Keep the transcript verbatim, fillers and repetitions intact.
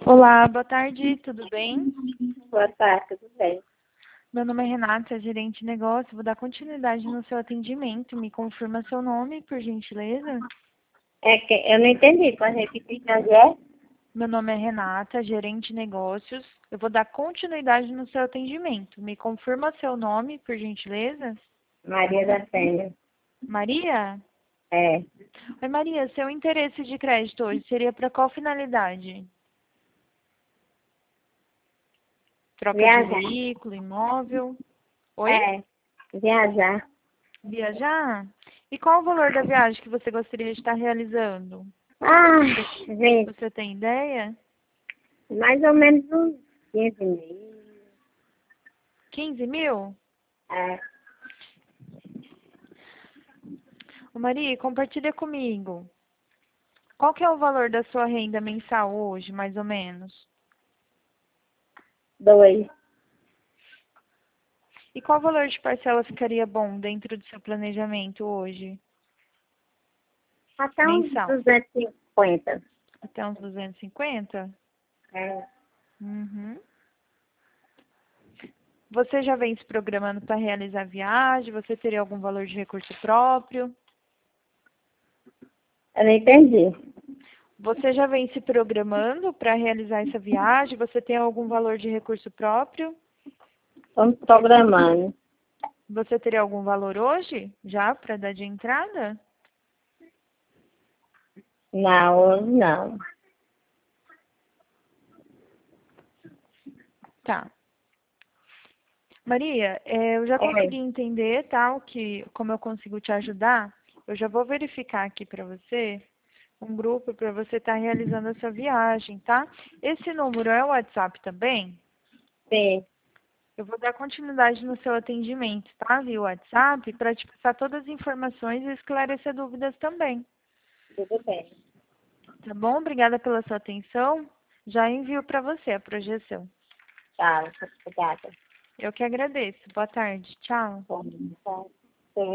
Olá, boa tarde, tudo bem? Boa tarde, tudo bem? Meu nome é Renata, gerente de negócio. Vou dar continuidade no seu atendimento. Me confirma seu nome, por gentileza? É que eu não entendi, pode repetir quem é? Meu nome é Renata, gerente de negócios. Eu vou dar continuidade no seu atendimento. Me confirma seu nome, por gentileza? Maria da Penha. Maria? É, Oi, Maria, seu interesse de crédito hoje seria para qual finalidade? Troca de viajar. veículo, imóvel? Oi? É, viajar. Viajar? E qual o valor da viagem que você gostaria de estar realizando? Ah, gente, Você tem ideia? mais ou menos uns quinze mil. quinze mil? É, Ô Maria, compartilha comigo. Qual que é o valor da sua renda mensal hoje, mais ou menos? dois. E qual valor de parcela ficaria bom dentro do seu planejamento hoje, Até uns mensal? duzentos e cinquenta. Até uns duzentos e cinquenta? É, Uhum. Você já vem se programando para realizar a viagem? Você teria algum valor de recurso próprio? eu não entendi. Você já vem se programando para realizar essa viagem? Você tem algum valor de recurso próprio? Estamos programando. Você teria algum valor hoje já para dar de entrada? Não, hoje não. Tá. Maria, é, eu já É, consegui entender, tá, o que, como eu consigo te ajudar. Eu já vou verificar aqui para você um grupo para você estar realizando essa viagem, tá? Esse número é o WhatsApp também? sim, Eu vou dar continuidade no seu atendimento, tá? Via WhatsApp, para te passar todas as informações e esclarecer dúvidas também. tudo bem. Tá bom? Obrigada pela sua atenção. Já envio para você a projeção. Tá, obrigada. Eu que agradeço. Boa tarde. Tchau. Bom, tá.